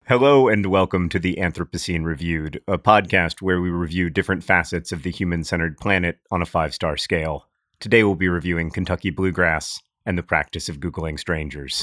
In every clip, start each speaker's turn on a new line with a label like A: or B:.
A: Hello and welcome to the Anthropocene Reviewed, a podcast where we review different facets of the human-centered planet on a 5-star scale. Today we'll be reviewing Kentucky bluegrass and the practice of Googling strangers.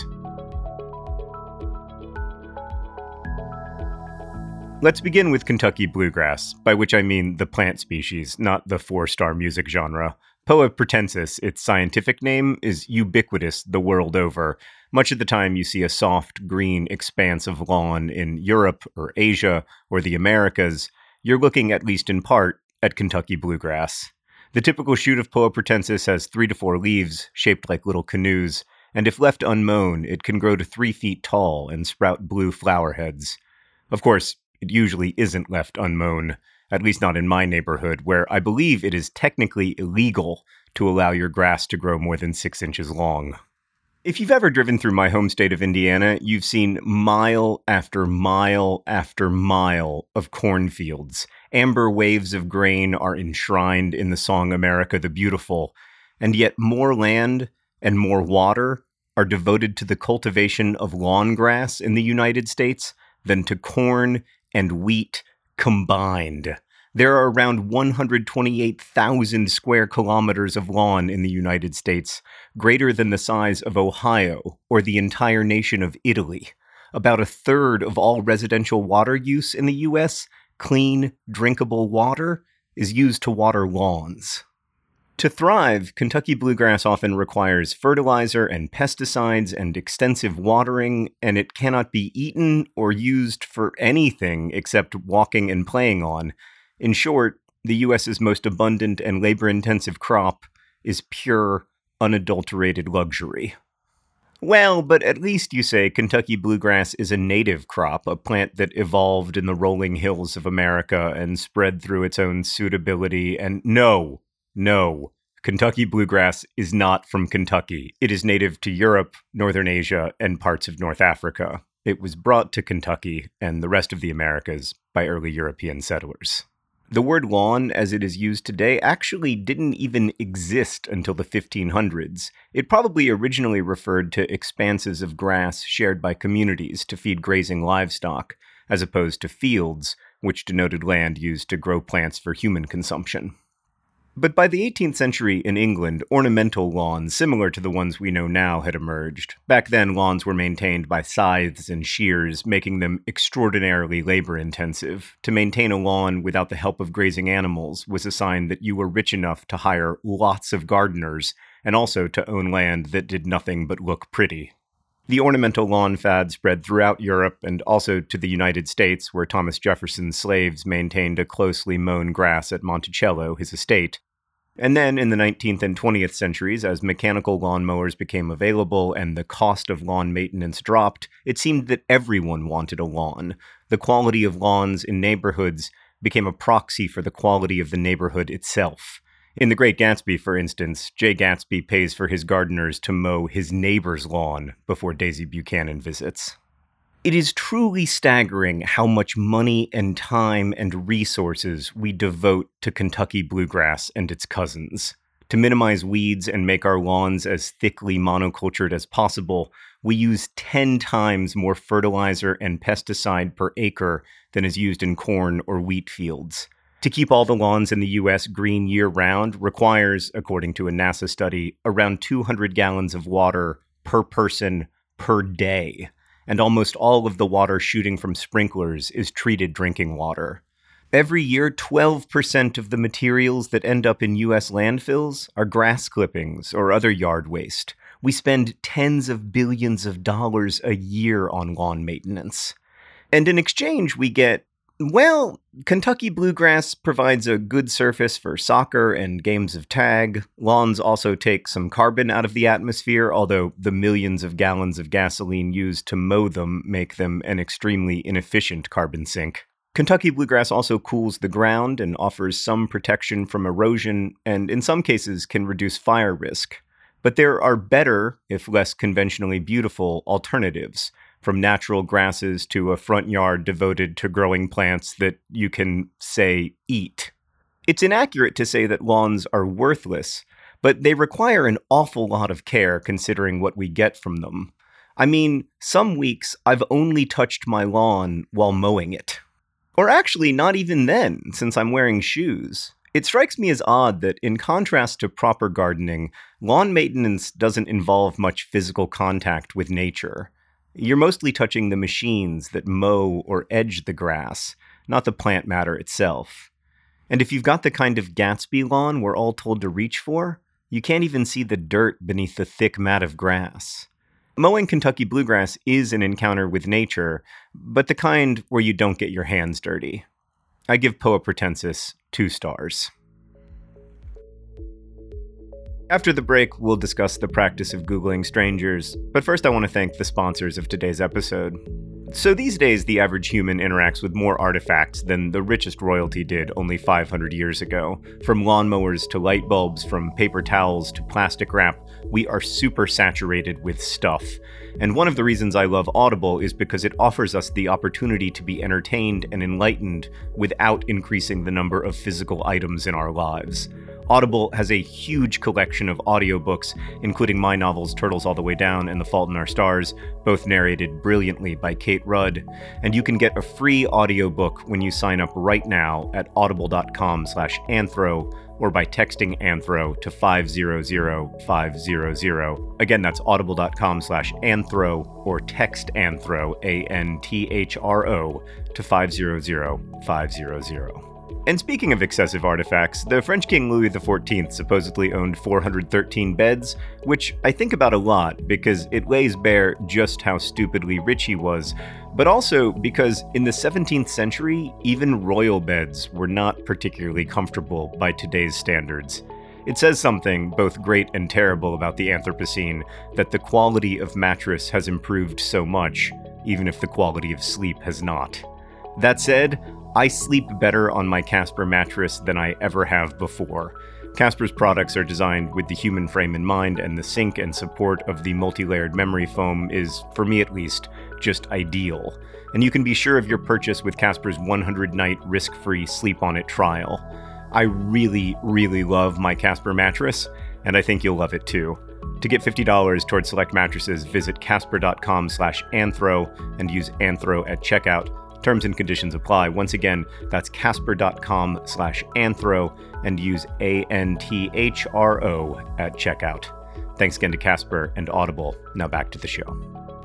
A: Let's begin with Kentucky bluegrass, by which I mean the plant species, not the 4-star music genre. Poa pratensis, its scientific name, is ubiquitous the world over. Much of the time you see a soft, green expanse of lawn in Europe or Asia or the Americas, you're looking, at least in part, at Kentucky bluegrass. The typical shoot of Poa pratensis has 3 to 4 leaves, shaped like little canoes, and if left unmown, it can grow to 3 feet tall and sprout blue flower heads. Of course, it usually isn't left unmown, at least not in my neighborhood, where I believe it is technically illegal to allow your grass to grow more than 6 inches long. If you've ever driven through my home state of Indiana, you've seen mile after mile after mile of cornfields. Amber waves of grain are enshrined in the song America the Beautiful, and yet more land and more water are devoted to the cultivation of lawn grass in the United States than to corn and wheat combined. There are around 128,000 square kilometers of lawn in the United States, greater than the size of Ohio or the entire nation of Italy. About a third of all residential water use in the U.S., clean, drinkable water, is used to water lawns. To thrive, Kentucky bluegrass often requires fertilizer and pesticides and extensive watering, and it cannot be eaten or used for anything except walking and playing on. In short, the U.S.'s most abundant and labor-intensive crop is pure, unadulterated luxury. Well, but at least, you say, Kentucky bluegrass is a native crop, a plant that evolved in the rolling hills of America and spread through its own suitability, and no, Kentucky bluegrass is not from Kentucky. It is native to Europe, Northern Asia, and parts of North Africa. It was brought to Kentucky and the rest of the Americas by early European settlers. The word lawn, as it is used today, actually didn't even exist until the 1500s. It probably originally referred to expanses of grass shared by communities to feed grazing livestock, as opposed to fields, which denoted land used to grow plants for human consumption. But by the 18th century in England, ornamental lawns similar to the ones we know now had emerged. Back then, lawns were maintained by scythes and shears, making them extraordinarily labor-intensive. To maintain a lawn without the help of grazing animals was a sign that you were rich enough to hire lots of gardeners, and also to own land that did nothing but look pretty. The ornamental lawn fad spread throughout Europe and also to the United States, where Thomas Jefferson's slaves maintained a closely mown grass at Monticello, his estate. And then in the 19th and 20th centuries, as mechanical lawnmowers became available and the cost of lawn maintenance dropped, it seemed that everyone wanted a lawn. The quality of lawns in neighborhoods became a proxy for the quality of the neighborhood itself. In The Great Gatsby, for instance, Jay Gatsby pays for his gardeners to mow his neighbor's lawn before Daisy Buchanan visits. It is truly staggering how much money and time and resources we devote to Kentucky bluegrass and its cousins. To minimize weeds and make our lawns as thickly monocultured as possible, we use 10 times more fertilizer and pesticide per acre than is used in corn or wheat fields. To keep all the lawns in the U.S. green year-round requires, according to a NASA study, around 200 gallons of water per person per day. And almost all of the water shooting from sprinklers is treated drinking water. Every year, 12% of the materials that end up in U.S. landfills are grass clippings or other yard waste. We spend tens of billions of dollars a year on lawn maintenance. And in exchange, we get, well, Kentucky bluegrass provides a good surface for soccer and games of tag. Lawns also take some carbon out of the atmosphere, although the millions of gallons of gasoline used to mow them make them an extremely inefficient carbon sink. Kentucky bluegrass also cools the ground and offers some protection from erosion, and in some cases can reduce fire risk. But there are better, if less conventionally beautiful, alternatives. From natural grasses to a front yard devoted to growing plants that you can, say, eat. It's inaccurate to say that lawns are worthless, but they require an awful lot of care considering what we get from them. I mean, some weeks I've only touched my lawn while mowing it. Or actually, not even then, since I'm wearing shoes. It strikes me as odd that, in contrast to proper gardening, lawn maintenance doesn't involve much physical contact with nature. You're mostly touching the machines that mow or edge the grass, not the plant matter itself. And if you've got the kind of Gatsby lawn we're all told to reach for, you can't even see the dirt beneath the thick mat of grass. Mowing Kentucky bluegrass is an encounter with nature, but the kind where you don't get your hands dirty. I give Poa pratensis 2 stars. After the break, we'll discuss the practice of Googling strangers, but first I want to thank the sponsors of today's episode. So these days, the average human interacts with more artifacts than the richest royalty did only 500 years ago. From lawnmowers to light bulbs, from paper towels to plastic wrap, we are super saturated with stuff. And one of the reasons I love Audible is because it offers us the opportunity to be entertained and enlightened without increasing the number of physical items in our lives. Audible has a huge collection of audiobooks, including my novels Turtles All the Way Down and The Fault in Our Stars, both narrated brilliantly by Kate Rudd, and you can get a free audiobook when you sign up right now at audible.com/anthro or by texting Anthro to 500500. Again, that's audible.com/anthro or text Anthro, ANTHRO, to 500500. And speaking of excessive artifacts, the French King Louis XIV supposedly owned 413 beds, which I think about a lot because it lays bare just how stupidly rich he was, but also because in the 17th century, even royal beds were not particularly comfortable by today's standards. It says something both great and terrible about the Anthropocene that the quality of mattress has improved so much, even if the quality of sleep has not. That said, I sleep better on my Casper mattress than I ever have before. Casper's products are designed with the human frame in mind, and the sink and support of the multi-layered memory foam is, for me at least, just ideal. And you can be sure of your purchase with Casper's 100-night risk-free Sleep On It trial. I really, really love my Casper mattress, and I think you'll love it too. To get $50 towards select mattresses, visit casper.com/anthro and use Anthro at checkout. Terms and conditions apply. Once again, that's casper.com/anthro and use ANTHRO at checkout. Thanks again to Casper and Audible. Now back to the show.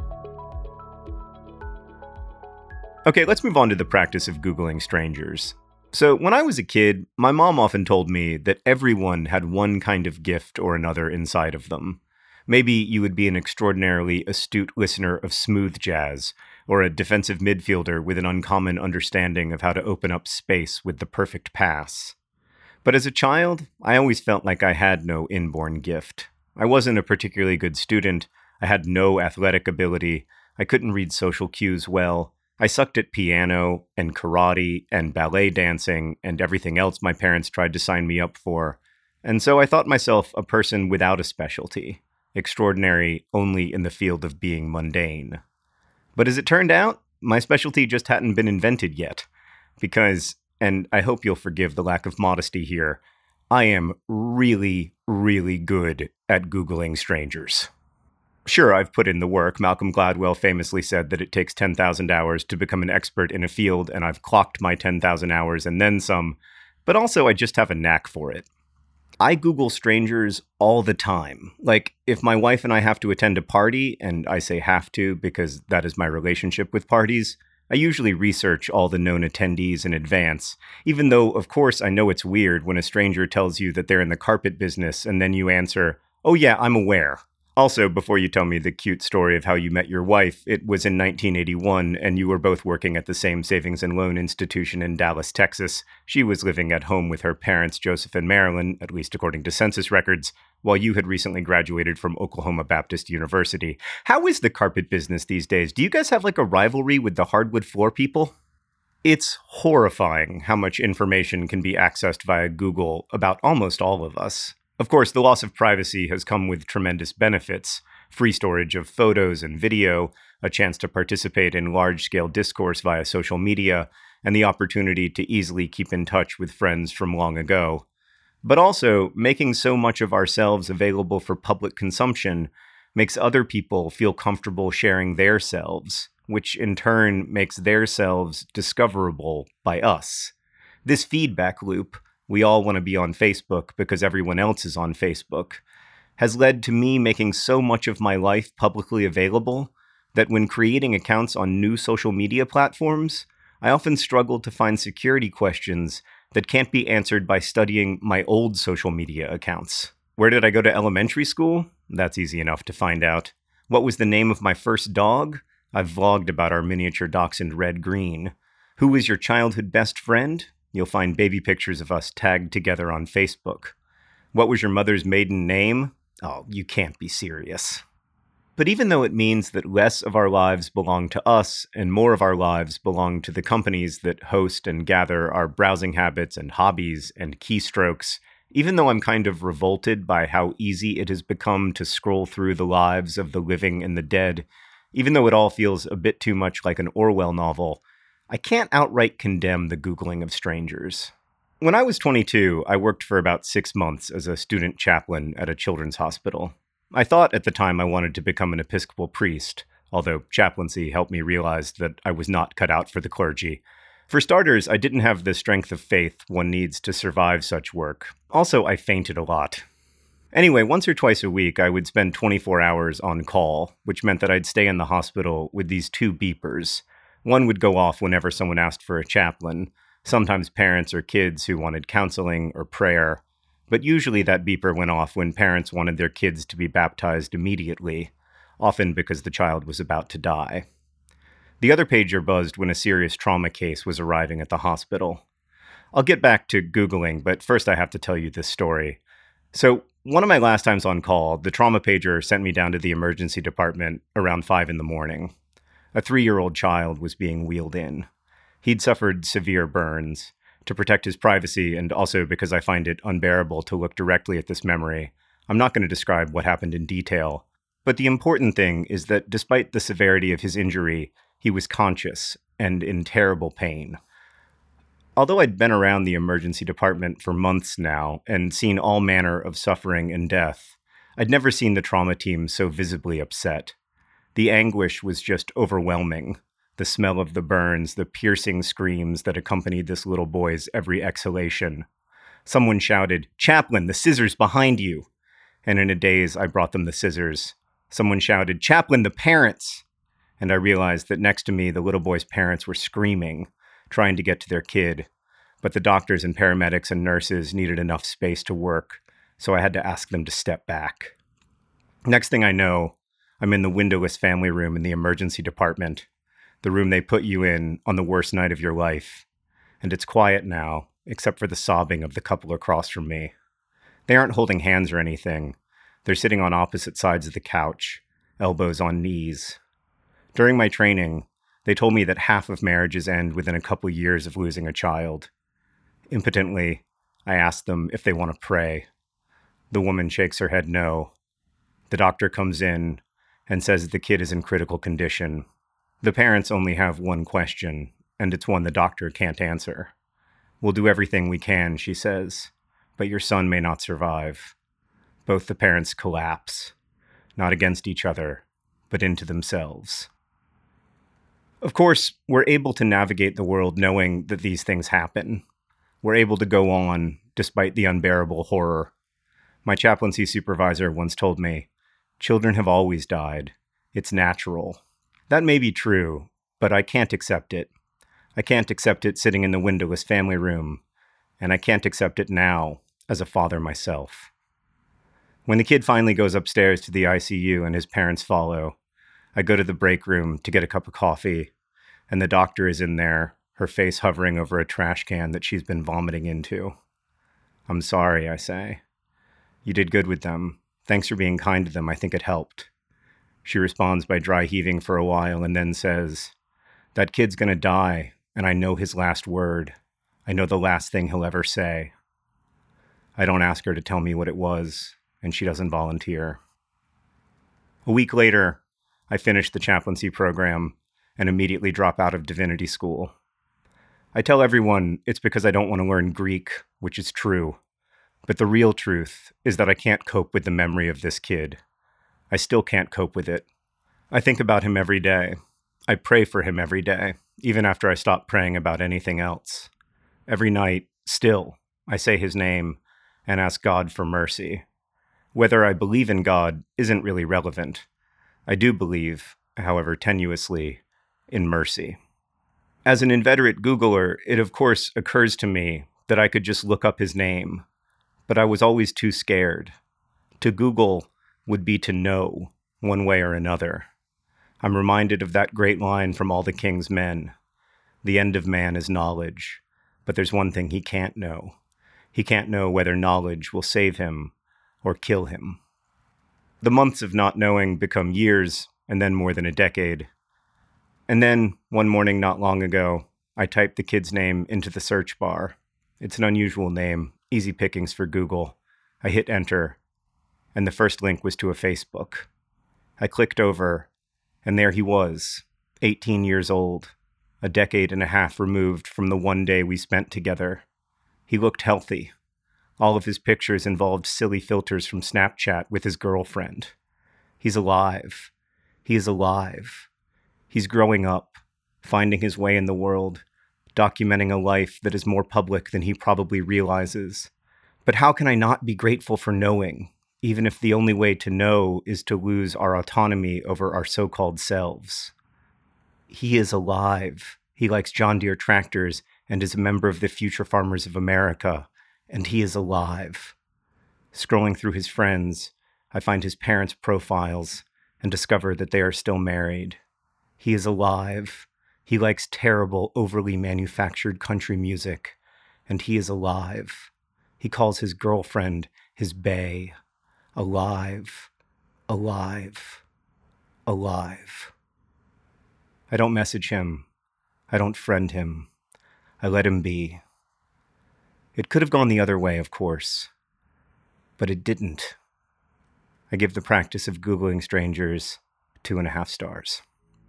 A: Okay, let's move on to the practice of Googling strangers. So when I was a kid, my mom often told me that everyone had one kind of gift or another inside of them. Maybe you would be an extraordinarily astute listener of smooth jazz, or a defensive midfielder with an uncommon understanding of how to open up space with the perfect pass. But as a child, I always felt like I had no inborn gift. I wasn't a particularly good student, I had no athletic ability, I couldn't read social cues well, I sucked at piano and karate and ballet dancing and everything else my parents tried to sign me up for, and so I thought myself a person without a specialty, extraordinary only in the field of being mundane. But as it turned out, my specialty just hadn't been invented yet, because, and I hope you'll forgive the lack of modesty here, I am really, really good at Googling strangers. Sure, I've put in the work. Malcolm Gladwell famously said that it takes 10,000 hours to become an expert in a field, and I've clocked my 10,000 hours and then some, but also I just have a knack for it. I Google strangers all the time. Like, if my wife and I have to attend a party, and I say have to because that is my relationship with parties, I usually research all the known attendees in advance, even though, of course, I know it's weird when a stranger tells you that they're in the carpet business and then you answer, "Oh yeah, I'm aware." Also, before you tell me the cute story of how you met your wife, it was in 1981 and you were both working at the same savings and loan institution in Dallas, Texas. She was living at home with her parents, Joseph and Marilyn, at least according to census records, while you had recently graduated from Oklahoma Baptist University. How is the carpet business these days? Do you guys have like a rivalry with the hardwood floor people? It's horrifying how much information can be accessed via Google about almost all of us. Of course, the loss of privacy has come with tremendous benefits: free storage of photos and video, a chance to participate in large-scale discourse via social media, and the opportunity to easily keep in touch with friends from long ago. But also, making so much of ourselves available for public consumption makes other people feel comfortable sharing their selves, which in turn makes their selves discoverable by us. This feedback loop, we all want to be on Facebook because everyone else is on Facebook, has led to me making so much of my life publicly available that when creating accounts on new social media platforms, I often struggle to find security questions that can't be answered by studying my old social media accounts. Where did I go to elementary school? That's easy enough to find out. What was the name of my first dog? I've vlogged about our miniature dachshund Red Green. Who was your childhood best friend? You'll find baby pictures of us tagged together on Facebook. What was your mother's maiden name? Oh, you can't be serious. But even though it means that less of our lives belong to us and more of our lives belong to the companies that host and gather our browsing habits and hobbies and keystrokes, even though I'm kind of revolted by how easy it has become to scroll through the lives of the living and the dead, even though it all feels a bit too much like an Orwell novel, I can't outright condemn the Googling of strangers. When I was 22, I worked for about 6 months as a student chaplain at a children's hospital. I thought at the time I wanted to become an Episcopal priest, although chaplaincy helped me realize that I was not cut out for the clergy. For starters, I didn't have the strength of faith one needs to survive such work. Also, I fainted a lot. Anyway, once or twice a week, I would spend 24 hours on call, which meant that I'd stay in the hospital with these two beepers. One would go off whenever someone asked for a chaplain, sometimes parents or kids who wanted counseling or prayer, but usually that beeper went off when parents wanted their kids to be baptized immediately, often because the child was about to die. The other pager buzzed when a serious trauma case was arriving at the hospital. I'll get back to Googling, but first I have to tell you this story. So, one of my last times on call, the trauma pager sent me down to the emergency department around 5 in the morning. A 3-year-old child was being wheeled in. He'd suffered severe burns. To protect his privacy, and also because I find it unbearable to look directly at this memory, I'm not going to describe what happened in detail. But the important thing is that despite the severity of his injury, he was conscious and in terrible pain. Although I'd been around the emergency department for months now and seen all manner of suffering and death, I'd never seen the trauma team so visibly upset. The anguish was just overwhelming. The smell of the burns, the piercing screams that accompanied this little boy's every exhalation. Someone shouted, "Chaplain, the scissors behind you!" And in a daze, I brought them the scissors. Someone shouted, "Chaplain, the parents!" And I realized that next to me, the little boy's parents were screaming, trying to get to their kid. But the doctors and paramedics and nurses needed enough space to work, so I had to ask them to step back. Next thing I know, I'm in the windowless family room in the emergency department, the room they put you in on the worst night of your life. And it's quiet now, except for the sobbing of the couple across from me. They aren't holding hands or anything. They're sitting on opposite sides of the couch, elbows on knees. During my training, they told me that half of marriages end within a couple years of losing a child. Impotently, I asked them if they want to pray. The woman shakes her head no. The doctor comes in and says the kid is in critical condition. The parents only have one question, and it's one the doctor can't answer. "We'll do everything we can," she says, "but your son may not survive." Both the parents collapse, not against each other, but into themselves. Of course, we're able to navigate the world knowing that these things happen. We're able to go on despite the unbearable horror. My chaplaincy supervisor once told me, "Children have always died. It's natural." That may be true, but I can't accept it. I can't accept it sitting in the windowless family room, and I can't accept it now as a father myself. When the kid finally goes upstairs to the ICU and his parents follow, I go to the break room to get a cup of coffee, and the doctor is in there, her face hovering over a trash can that she's been vomiting into. "I'm sorry," I say. "You did good with them. Thanks for being kind to them. I think it helped." She responds by dry heaving for a while and then says, "That kid's gonna die, and I know his last word. I know the last thing he'll ever say." I don't ask her to tell me what it was, and she doesn't volunteer. A week later, I finish the chaplaincy program and immediately drop out of divinity school. I tell everyone it's because I don't want to learn Greek, which is true. But the real truth is that I can't cope with the memory of this kid. I still can't cope with it. I think about him every day. I pray for him every day, even after I stop praying about anything else. Every night, still, I say his name and ask God for mercy. Whether I believe in God isn't really relevant. I do believe, however tenuously, in mercy. As an inveterate Googler, it of course occurs to me that I could just look up his name, but I was always too scared. To Google would be to know, one way or another. I'm reminded of that great line from All the King's Men. The end of man is knowledge, but there's one thing he can't know. He can't know whether knowledge will save him or kill him. The months of not knowing become years, and then more than a decade. And then, one morning not long ago, I typed the kid's name into the search bar. It's an unusual name, easy pickings for Google. I hit enter, and the first link was to a Facebook. I clicked over, and there he was, 18 years old, a decade and a half removed from the one day we spent together. He looked healthy. All of his pictures involved silly filters from Snapchat with his girlfriend. He's alive. He is alive. He's growing up, finding his way in the world, documenting a life that is more public than he probably realizes. But how can I not be grateful for knowing, even if the only way to know is to lose our autonomy over our so-called selves? He is alive. He likes John Deere tractors and is a member of the Future Farmers of America, and he is alive. Scrolling through his friends, I find his parents' profiles and discover that they are still married. He is alive. He likes terrible, overly manufactured country music, and he is alive. He calls his girlfriend his bae. Alive, alive, alive. I don't message him. I don't friend him. I let him be. It could have gone the other way, of course, but it didn't. I give the practice of Googling strangers 2.5 stars.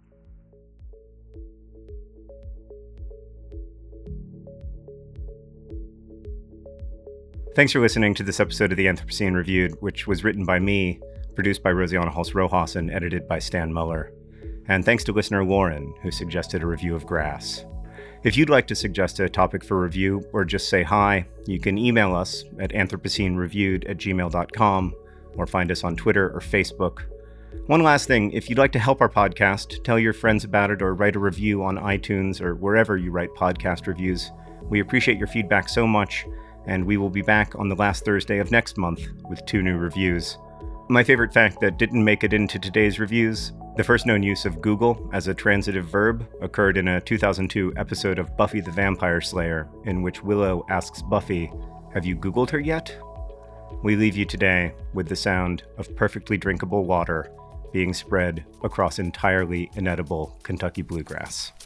A: Thanks for listening to this episode of the Anthropocene Reviewed, which was written by me, produced by Rosianna Hulse-Rojas, and edited by Stan Muller. And thanks to listener Lauren, who suggested a review of Grass. If you'd like to suggest a topic for review or just say hi, you can email us at anthropocenereviewed@gmail.com or find us on Twitter or Facebook. One last thing, if you'd like to help our podcast, tell your friends about it or write a review on iTunes or wherever you write podcast reviews. We appreciate your feedback so much, and we will be back on the last Thursday of next month with 2 new reviews. My favorite fact that didn't make it into today's reviews: the first known use of Google as a transitive verb occurred in a 2002 episode of Buffy the Vampire Slayer, in which Willow asks Buffy, "Have you Googled her yet?" We leave you today with the sound of perfectly drinkable water being spread across entirely inedible Kentucky bluegrass.